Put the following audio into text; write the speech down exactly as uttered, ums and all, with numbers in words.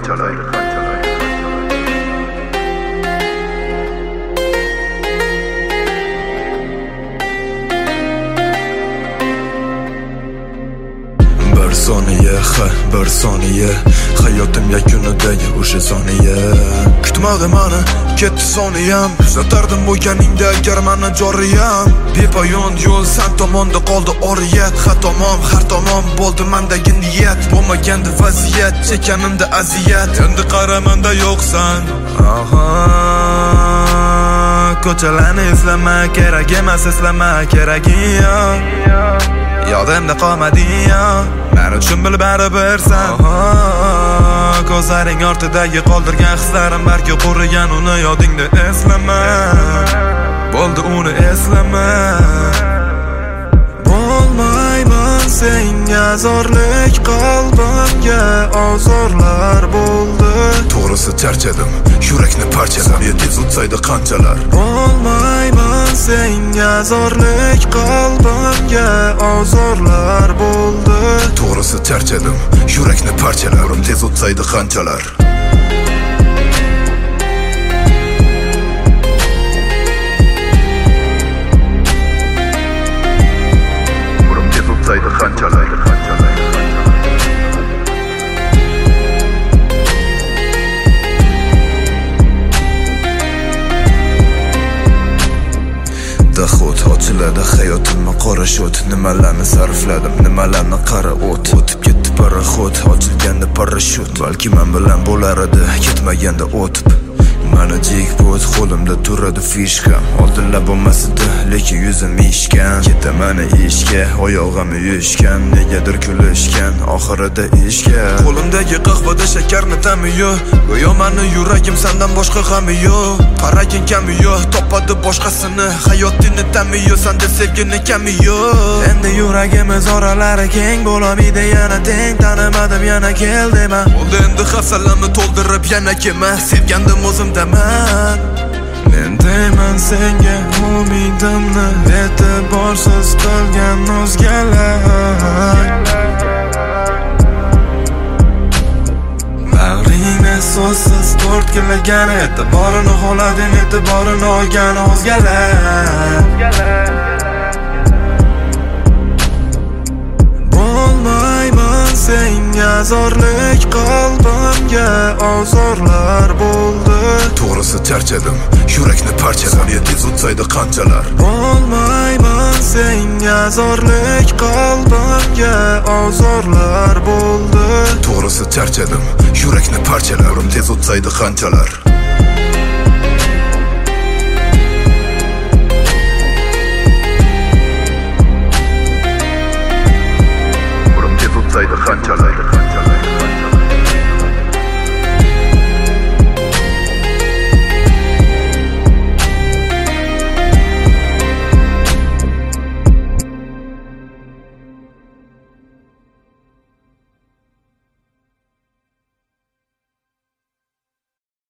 qanchalar bir soniya, ha, bir soniya hayotim yakunidagi o'sha soniya kutmag'im mani, ketdi soniyam uzatardim bo'lganingda agar mani joriyam bepoyon yo'l san tomonda qoldi oriyat har tomon, har tomon bo'ldi mendagi niyat bo'lmagandi vaziyat, chekkanimda aziyat endi qaramanda yo'qsan aha ko'chalarni eslama, kerak emas eslama, keraging yo'q yodimda qolmading men uchun bilib baribirsan ko'zlaring ortidagi qoldirgan hislarim balki qurigan uni yodingda eslama bo'ldi uni eslama bo'lmayman senga zorlik qalbimga ozorlar bo'ldi to'g'risi charchadim yurakni parchalar tez o'tsaydi qanchalar bo'lmayman senga zorlik qalbimga ozorlar bo'ldi to'g'risi charchadim yurakni parchalar tez o'tsaydi qanchalar tez o'tsaydi qanchalar dahot ochiladi hayotimni qora shot nimalarni sarfladim nimalarni qara o't o'tib ketdi paraxod ochilganda parashyut balki men bilan bo'lar edi ketmaganda o'tib mani jekpot qo'limda turadi fishka oldinlar bo'lmasdi lekin yuzim ishgan ketaman ishga oyog'im uyushgan negadir kulishgan oxirida ishga qo'limdagi qahvada shakarni ta'mi yo'q go'yo mani yuragim sendan boshqa g'ami yo'q qaragin kami yo'q topadi boshqasini hayotingni ta'mi yo'q senda sevgini kami yo'q endi yuragimiz oralari keng bo'lmaydi yana teng tanimadim yana kel dema bo'ldi endi hafsalamni to'ldirib yana kelma sevgandim o'zimdaman men deyman senga umidimni e'tiborsiz qilgan o'zgalar bag'ringni so'zsiz to'rt kilagan e'tiborini xohlading e'tiborini olgan o'zgalar bo'lmayman senga zorlik qalbimga ozorlar bo'ldi to'g'risi charchadim yurakni parchalar tez o'tsaydi qanchalar bo'lmayman senga zorlik qalbimga ozorlar bo'ldi to'g'risi charchadim yurakni parchalarim tez o'tsaydi qanchalar